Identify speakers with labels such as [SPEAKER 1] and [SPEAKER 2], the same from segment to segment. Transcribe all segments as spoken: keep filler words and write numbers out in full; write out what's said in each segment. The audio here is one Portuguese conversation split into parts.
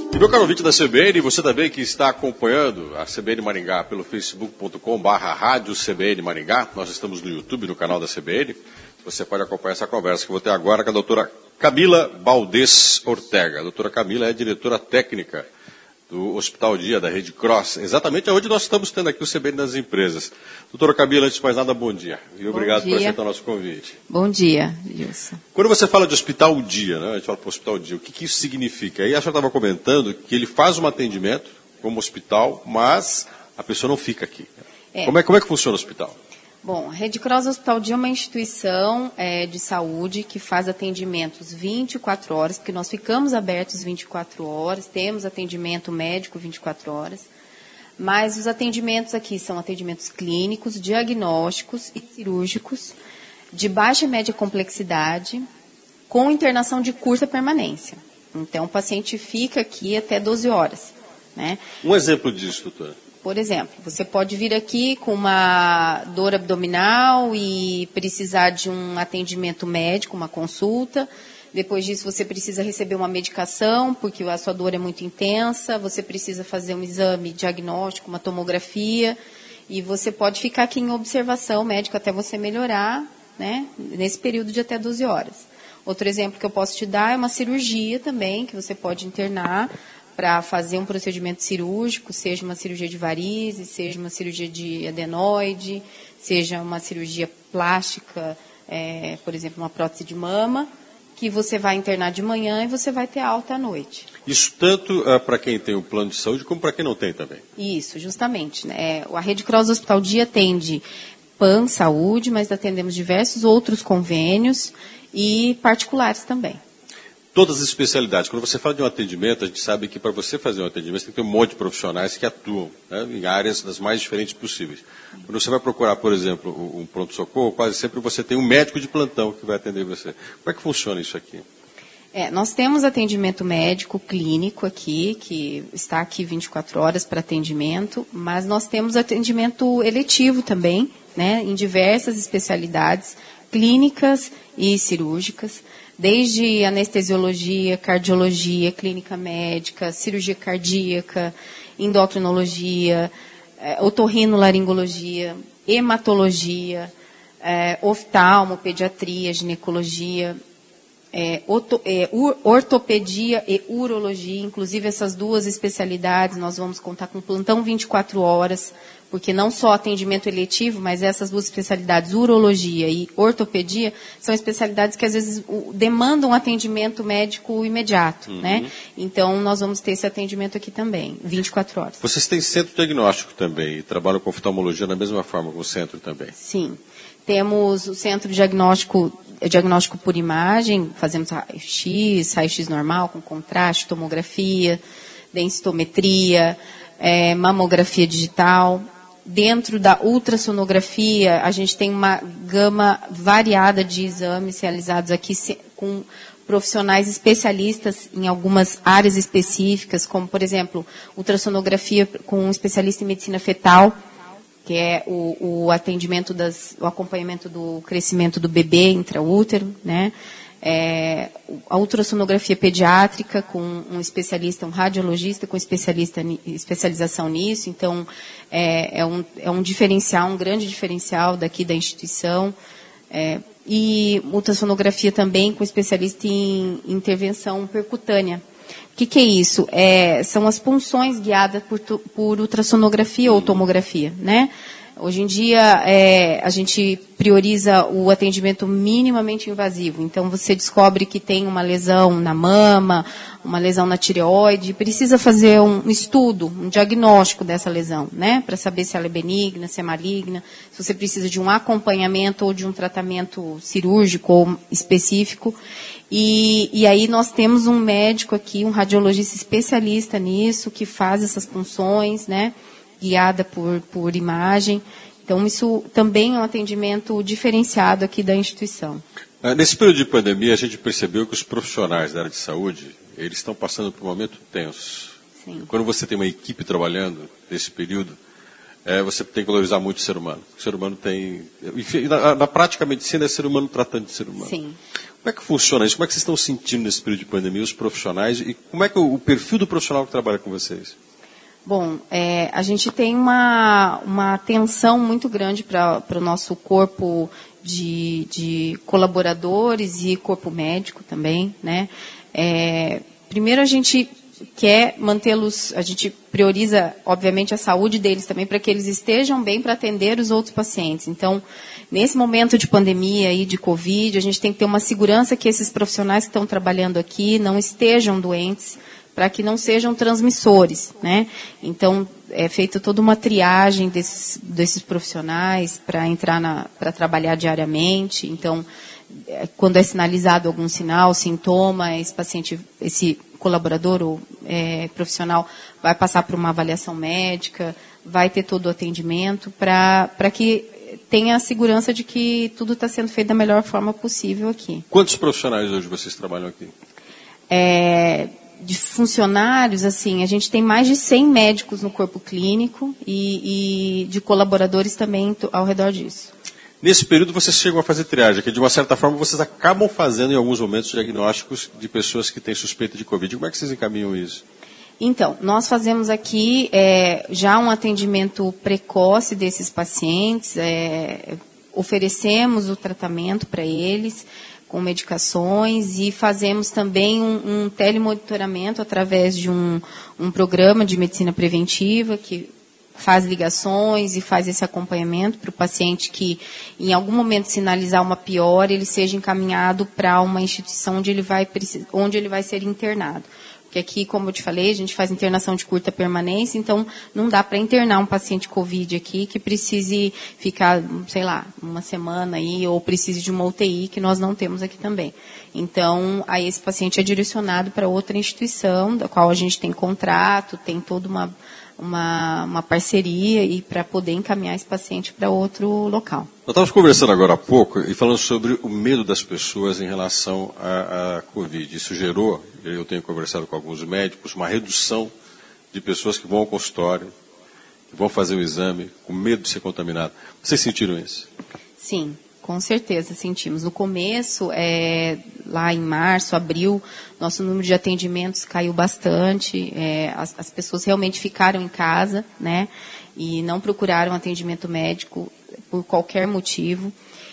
[SPEAKER 1] E meu caro ouvinte da C B N, você também que está acompanhando a C B N Maringá pelo facebook ponto com barra rádio C B N Maringá, nós estamos no YouTube, no canal da C B N, você pode acompanhar essa conversa que eu vou ter agora com a doutora Camila Baldez Ortega. A doutora Camila é diretora técnica do Hospital Dia, da Rede Cross, exatamente onde nós estamos tendo aqui o C B N das empresas. Doutora Camila, antes de mais nada, bom dia. E obrigado por aceitar o nosso convite.
[SPEAKER 2] Bom dia, Wilson.
[SPEAKER 1] Quando você fala de Hospital Dia, né, a gente fala para o Hospital Dia, o que, que isso significa? Aí a senhora estava comentando que ele faz um atendimento como hospital, mas a pessoa não fica aqui. É. Como, é, como é que funciona o hospital?
[SPEAKER 2] Bom, a Rede Cross Hospital Dia é uma instituição é, de saúde que faz atendimentos vinte e quatro horas, porque nós ficamos abertos vinte e quatro horas, temos atendimento médico vinte e quatro horas, mas os atendimentos aqui são atendimentos clínicos, diagnósticos e cirúrgicos, de baixa e média complexidade, com internação de curta permanência. Então, o paciente fica aqui até doze horas. Né?
[SPEAKER 1] Um exemplo disso, doutora.
[SPEAKER 2] Por exemplo, você pode vir aqui com uma dor abdominal e precisar de um atendimento médico, uma consulta. Depois disso, você precisa receber uma medicação, porque a sua dor é muito intensa. Você precisa fazer um exame diagnóstico, uma tomografia. E você pode ficar aqui em observação médica até você melhorar, né, nesse período de até doze horas. Outro exemplo que eu posso te dar é uma cirurgia também, que você pode internar para fazer um procedimento cirúrgico, seja uma cirurgia de varizes, seja uma cirurgia de adenoide, seja uma cirurgia plástica, é, por exemplo, uma prótese de mama, que você vai internar de manhã e você vai ter alta à noite.
[SPEAKER 1] Isso tanto uh, para quem tem o plano de saúde como para quem não tem também?
[SPEAKER 2] Isso, justamente. Né? A Rede Cross Hospital Dia atende P A N Saúde, mas atendemos diversos outros convênios e particulares também.
[SPEAKER 1] Todas as especialidades. Quando você fala de um atendimento, a gente sabe que para você fazer um atendimento, você tem que ter um monte de profissionais que atuam, né, em áreas das mais diferentes possíveis. Quando você vai procurar, por exemplo, um pronto-socorro, quase sempre você tem um médico de plantão que vai atender você. Como é que funciona isso aqui?
[SPEAKER 2] É, nós temos atendimento médico clínico aqui, que está aqui vinte e quatro horas para atendimento, mas nós temos atendimento eletivo também, né, em diversas especialidades clínicas e cirúrgicas, desde anestesiologia, cardiologia, clínica médica, cirurgia cardíaca, endocrinologia, eh, otorrinolaringologia, hematologia, eh, oftalmo, pediatria, ginecologia, eh, orto, eh, ortopedia e urologia. Inclusive essas duas especialidades nós vamos contar com plantão vinte e quatro horas, porque não só atendimento eletivo, mas essas duas especialidades, urologia e ortopedia, são especialidades que às vezes demandam atendimento médico imediato, uhum. né? Então, nós vamos ter esse atendimento aqui também, vinte e quatro horas.
[SPEAKER 1] Vocês têm centro diagnóstico também e trabalham com oftalmologia da mesma forma que o centro também?
[SPEAKER 2] Sim. Temos o centro diagnóstico, diagnóstico por imagem, fazemos raio-x, raio-x normal, com contraste, tomografia, densitometria, é, mamografia digital. Dentro da ultrassonografia, a gente tem uma gama variada de exames realizados aqui com profissionais especialistas em algumas áreas específicas, como, por exemplo, ultrassonografia com um especialista em medicina fetal, que é o, o atendimento, das, o acompanhamento do crescimento do bebê intraútero, né? É, a ultrassonografia pediátrica com um especialista, um radiologista com especialista, especialização nisso. Então, é, é, um, é um diferencial, um grande diferencial daqui da instituição. É, e ultrassonografia também com especialista em intervenção percutânea. O que, que é isso? É, são as punções guiadas por, por ultrassonografia ou tomografia, né? Hoje em dia, é, a gente prioriza o atendimento minimamente invasivo. Então, você descobre que tem uma lesão na mama, uma lesão na tireoide, precisa fazer um estudo, um diagnóstico dessa lesão, né? Para saber se ela é benigna, se é maligna, se você precisa de um acompanhamento ou de um tratamento cirúrgico ou específico. E, e aí nós temos um médico aqui, um radiologista especialista nisso, que faz essas punções, né? Guiada por, por imagem. Então, isso também é um atendimento diferenciado aqui da instituição.
[SPEAKER 1] Nesse período de pandemia, a gente percebeu que os profissionais da área de saúde, eles estão passando por um momento tenso.
[SPEAKER 2] Sim.
[SPEAKER 1] Quando você tem uma equipe trabalhando nesse período, é, você tem que valorizar muito o ser humano. O ser humano tem... Enfim, na, na prática, a medicina é ser humano tratando de ser humano.
[SPEAKER 2] Sim.
[SPEAKER 1] Como é que funciona isso? Como é que vocês estão sentindo nesse período de pandemia, os profissionais? E como é que o, o perfil do profissional que trabalha com vocês?
[SPEAKER 2] Bom, é, a gente tem uma, uma atenção muito grande para o nosso corpo de, de colaboradores e corpo médico também, né? É, primeiro a gente quer mantê-los, a gente prioriza, obviamente, a saúde deles também, para que eles estejam bem para atender os outros pacientes. Então, nesse momento de pandemia e de Covid, a gente tem que ter uma segurança que esses profissionais que estão trabalhando aqui não estejam doentes, para que não sejam transmissores, né? Então, é feita toda uma triagem desses, desses profissionais para entrar na, para trabalhar diariamente. Então, é, quando é sinalizado algum sinal, sintoma, esse paciente, esse colaborador ou é, profissional vai passar por uma avaliação médica, vai ter todo o atendimento para para que tenha a segurança de que tudo está sendo feito da melhor forma possível aqui.
[SPEAKER 1] Quantos profissionais hoje vocês trabalham aqui?
[SPEAKER 2] É, de funcionários, assim, a gente tem mais de cem médicos no corpo clínico e, e de colaboradores também ao redor disso.
[SPEAKER 1] Nesse período vocês chegam a fazer triagem, que de uma certa forma vocês acabam fazendo em alguns momentos diagnósticos de pessoas que têm suspeita de Covid. Como é que vocês encaminham isso?
[SPEAKER 2] Então, nós fazemos aqui é, já um atendimento precoce desses pacientes, é, oferecemos o tratamento para eles com medicações e fazemos também um, um telemonitoramento através de um, um programa de medicina preventiva que faz ligações e faz esse acompanhamento para o paciente que, em algum momento, sinalizar uma piora, ele seja encaminhado para uma instituição onde ele vai, onde ele vai ser internado. Porque aqui, como eu te falei, a gente faz internação de curta permanência, então não dá para internar um paciente Covid aqui que precise ficar, sei lá, uma semana aí, ou precise de uma U T I, que nós não temos aqui também. Então, aí esse paciente é direcionado para outra instituição, da qual a gente tem contrato, tem toda uma... Uma, uma parceria e para poder encaminhar esse paciente para outro local.
[SPEAKER 1] Nós estávamos conversando agora há pouco e falando sobre o medo das pessoas em relação à, à Covid. Isso gerou, eu tenho conversado com alguns médicos, uma redução de pessoas que vão ao consultório, que vão fazer o exame com medo de ser contaminado. Vocês sentiram isso?
[SPEAKER 2] Sim. Com certeza, sentimos. No começo, é, lá em março, abril, nosso número de atendimentos caiu bastante. É, as, as pessoas realmente ficaram em casa, né? E não procuraram atendimento médico por qualquer motivo.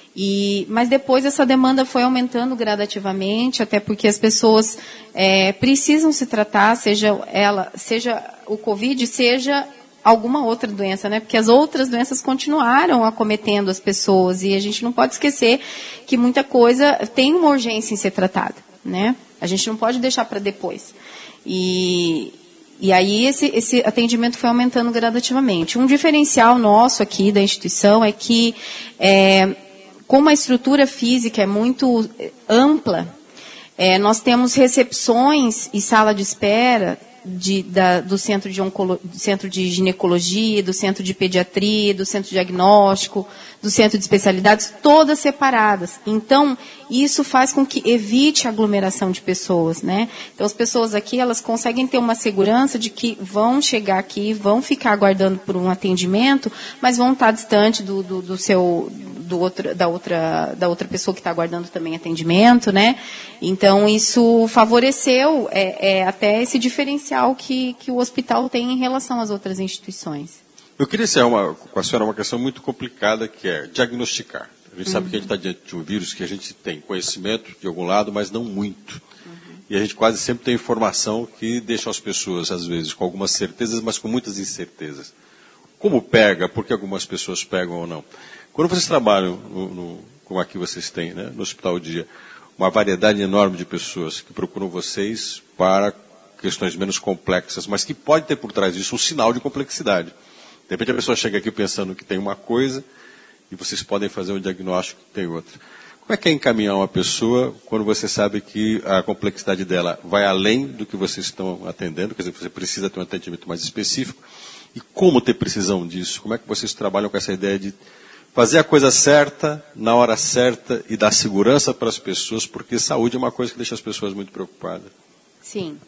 [SPEAKER 2] E, mas depois essa demanda foi aumentando gradativamente, até porque as pessoas é, precisam se tratar, seja ela, seja o Covid, seja alguma outra doença, né? Porque as outras doenças continuaram acometendo as pessoas e a gente não pode esquecer que muita coisa tem uma urgência em ser tratada, né? A gente não pode deixar para depois. E, e aí esse, esse atendimento foi aumentando gradativamente. Um diferencial nosso aqui da instituição é que, é, como a estrutura física é muito ampla, é, nós temos recepções e sala de espera De, da, do, centro de oncolo, do centro de ginecologia, do centro de pediatria, do centro de diagnóstico, do centro de especialidades, todas separadas. Então, isso faz com que evite a aglomeração de pessoas, né? Então, as pessoas aqui, elas conseguem ter uma segurança de que vão chegar aqui, vão ficar aguardando por um atendimento, mas vão estar distante do, do, do seu... Do outro, da, outra, da outra pessoa que está aguardando também atendimento, né? Então, isso favoreceu é, é, até esse diferencial que, que o hospital tem em relação às outras instituições.
[SPEAKER 1] Eu queria encerrar uma, com a senhora uma questão muito complicada, que é diagnosticar. A gente uhum. sabe que a gente está diante de um vírus que a gente tem conhecimento de algum lado, mas não muito. Uhum. E a gente quase sempre tem informação que deixa as pessoas, às vezes, com algumas certezas, mas com muitas incertezas. Como pega? Por que algumas pessoas pegam ou não? Quando vocês trabalham, no, no, como aqui vocês têm, né, no Hospital Dia, uma variedade enorme de pessoas que procuram vocês para questões menos complexas, mas que pode ter por trás disso um sinal de complexidade. De repente a pessoa chega aqui pensando que tem uma coisa e vocês podem fazer um diagnóstico que tem outra. Como é que é encaminhar uma pessoa quando você sabe que a complexidade dela vai além do que vocês estão atendendo, quer dizer, você precisa ter um atendimento mais específico, e como ter precisão disso? Como é que vocês trabalham com essa ideia de fazer a coisa certa, na hora certa e dar segurança para as pessoas, porque saúde é uma coisa que deixa as pessoas muito preocupadas.
[SPEAKER 2] Sim.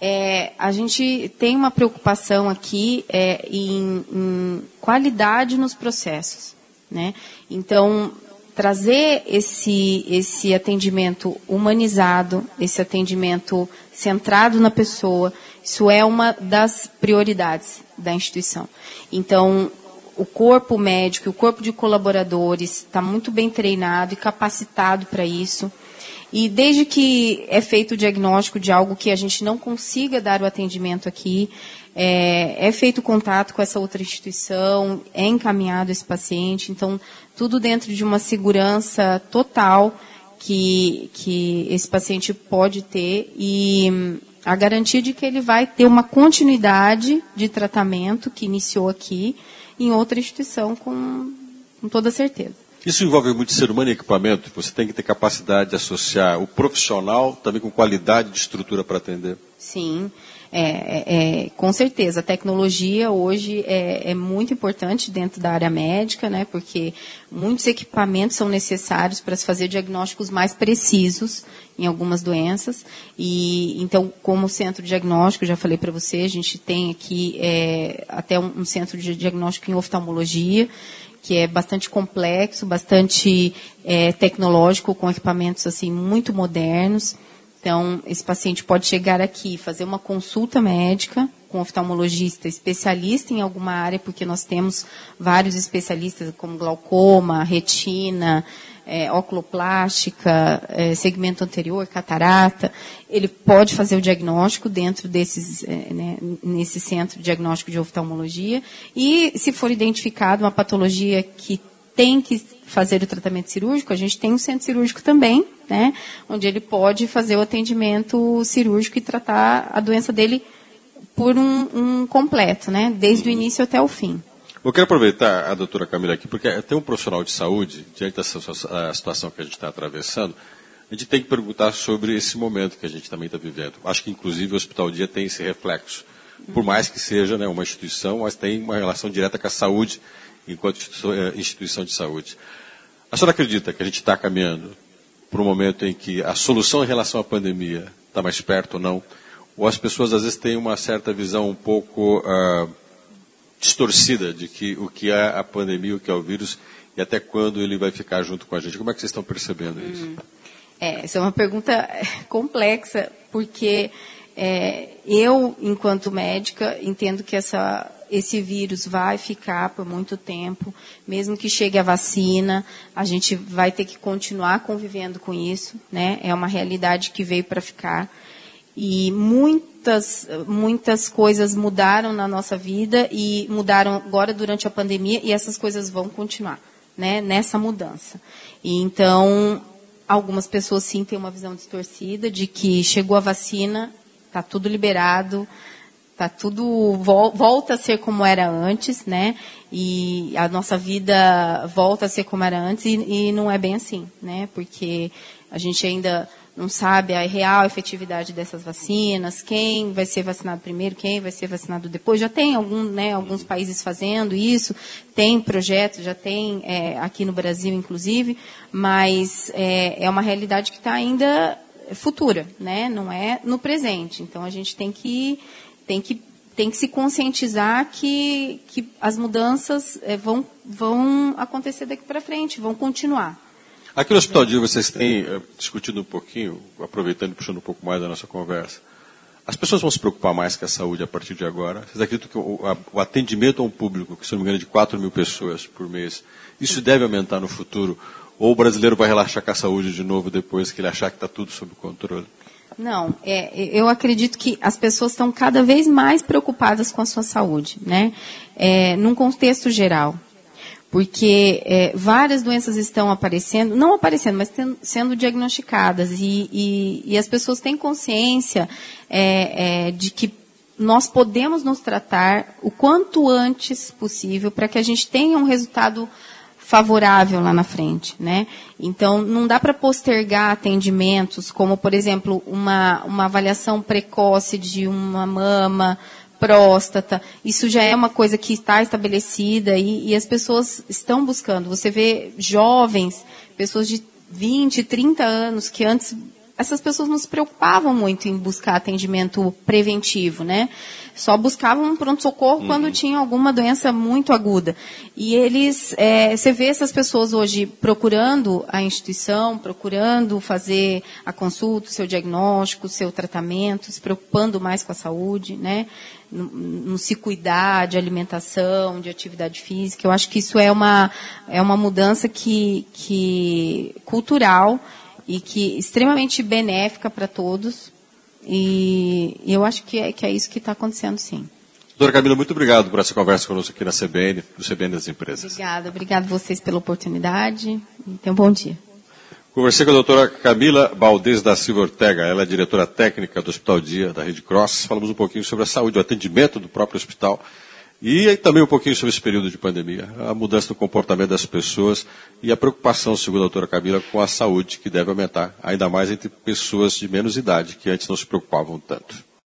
[SPEAKER 2] É, a gente tem uma preocupação aqui é, em, em qualidade nos processos, né? Então, trazer esse, esse atendimento humanizado, esse atendimento centrado na pessoa, isso é uma das prioridades da instituição. Então, o corpo médico, o corpo de colaboradores está muito bem treinado e capacitado para isso. E desde que é feito o diagnóstico de algo que a gente não consiga dar o atendimento aqui, é, é feito contato com essa outra instituição, é encaminhado esse paciente, então tudo dentro de uma segurança total que, que esse paciente pode ter e a garantia de que ele vai ter uma continuidade de tratamento que iniciou aqui em outra instituição com, com toda certeza.
[SPEAKER 1] Isso envolve muito ser humano e equipamento. Você tem que ter capacidade de associar o profissional também com qualidade de estrutura para atender.
[SPEAKER 2] Sim, é, é, é, com certeza. A tecnologia hoje é, é muito importante dentro da área médica, né, porque muitos equipamentos são necessários para se fazer diagnósticos mais precisos em algumas doenças. E então, como centro diagnóstico, já falei para você, a gente tem aqui é, até um, um centro de diagnóstico em oftalmologia, que é bastante complexo, bastante é, tecnológico, com equipamentos assim muito modernos. Então, esse paciente pode chegar aqui, fazer uma consulta médica com um oftalmologista especialista em alguma área, porque nós temos vários especialistas como glaucoma, retina, é, oculoplástica, é, segmento anterior, catarata. Ele pode fazer o diagnóstico dentro desses, é, né, nesse centro diagnóstico de oftalmologia. E, se for identificada uma patologia que tem que fazer o tratamento cirúrgico, a gente tem um centro cirúrgico também, né, onde ele pode fazer o atendimento cirúrgico e tratar a doença dele por um, um completo, né, desde o início até o fim.
[SPEAKER 1] Eu quero aproveitar a doutora Camila aqui, porque tem um profissional de saúde, diante dessa situação que a gente está atravessando, a gente tem que perguntar sobre esse momento que a gente também está vivendo. Acho que, inclusive, o Hospital Dia tem esse reflexo. Por mais que seja, né, uma instituição, mas tem uma relação direta com a saúde, enquanto instituição de saúde. A senhora acredita que a gente está caminhando para um momento em que a solução em relação à pandemia está mais perto ou não? Ou as pessoas, às vezes, têm uma certa visão um pouco uh, distorcida de que o que é a pandemia, o que é o vírus, e até quando ele vai ficar junto com a gente? Como é que vocês estão percebendo isso?
[SPEAKER 2] Hum. É, essa é uma pergunta complexa, porque é, eu, enquanto médica, entendo que essa, esse vírus vai ficar por muito tempo, mesmo que chegue a vacina, a gente vai ter que continuar convivendo com isso, né? É uma realidade que veio para ficar. E muitas, muitas coisas mudaram na nossa vida e mudaram agora durante a pandemia e essas coisas vão continuar, né, nessa mudança. E então, algumas pessoas sim têm uma visão distorcida de que chegou a vacina, está tudo liberado, tá tudo vol- volta a ser como era antes, né? E a nossa vida volta a ser como era antes e, e não é bem assim, né? Porque a gente ainda não sabe a real efetividade dessas vacinas, quem vai ser vacinado primeiro, quem vai ser vacinado depois. Já tem algum, né, alguns países fazendo isso, tem projetos, já tem é, aqui no Brasil, inclusive, mas é, é uma realidade que está ainda futura, né? Não é no presente. Então, a gente tem que, tem que, tem que se conscientizar que, que as mudanças é, vão, vão acontecer daqui para frente, vão continuar.
[SPEAKER 1] Aqui no Hospital Dia vocês têm uh, discutido um pouquinho, aproveitando e puxando um pouco mais da nossa conversa. As pessoas vão se preocupar mais com a saúde a partir de agora? Vocês acreditam que o, a, o atendimento a um público, que se não me engano é de quatro mil pessoas por mês, isso deve aumentar no futuro? Ou o brasileiro vai relaxar com a saúde de novo depois que ele achar que está tudo sob controle?
[SPEAKER 2] Não, é, eu acredito que as pessoas estão cada vez mais preocupadas com a sua saúde, né? É, num contexto geral. Porque é, várias doenças estão aparecendo, não aparecendo, mas tendo, sendo diagnosticadas. E, e, e as pessoas têm consciência é, é, de que nós podemos nos tratar o quanto antes possível para que a gente tenha um resultado favorável lá na frente, né? Então, não dá para postergar atendimentos, como, por exemplo, uma, uma avaliação precoce de uma mama, próstata. Isso já é uma coisa que está estabelecida e, e as pessoas estão buscando. Você vê jovens, pessoas de vinte, trinta anos, que antes essas pessoas não se preocupavam muito em buscar atendimento preventivo, né? Só buscavam um pronto-socorro uhum. quando tinha alguma doença muito aguda. E eles, é, você vê essas pessoas hoje procurando a instituição, procurando fazer a consulta, o seu diagnóstico, o seu tratamento, se preocupando mais com a saúde, né? No, no se cuidar de alimentação, de atividade física. Eu acho que isso é uma, é uma mudança que, que, cultural e que extremamente benéfica para todos. E eu acho que é, que é isso que está acontecendo, sim.
[SPEAKER 1] Doutora Camila, muito obrigado por essa conversa conosco aqui na C B N, do C B N das Empresas.
[SPEAKER 2] Obrigada, obrigado a vocês pela oportunidade e tenham um bom dia.
[SPEAKER 1] Conversei com a doutora Camila Baldez da Silva Ortega, ela é diretora técnica do Hospital Dia, da Rede Cross. Falamos um pouquinho sobre a saúde, o atendimento do próprio hospital e também um pouquinho sobre esse período de pandemia, a mudança do comportamento das pessoas e a preocupação, segundo a doutora Camila, com a saúde, que deve aumentar ainda mais entre pessoas de menos idade, que antes não se preocupavam tanto.